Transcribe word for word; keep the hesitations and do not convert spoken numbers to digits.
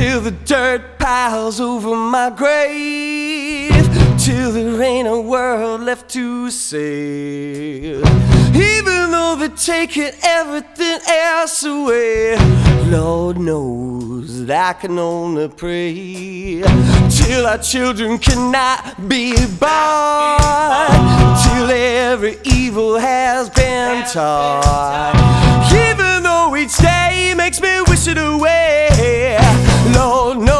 till the dirt piles over my grave, till there ain't a world left to save. Even though they're taking everything else away, Lord knows that I can only pray till our children cannot be born, till every evil has been taught. Even though each day makes me wish it away, Lord knows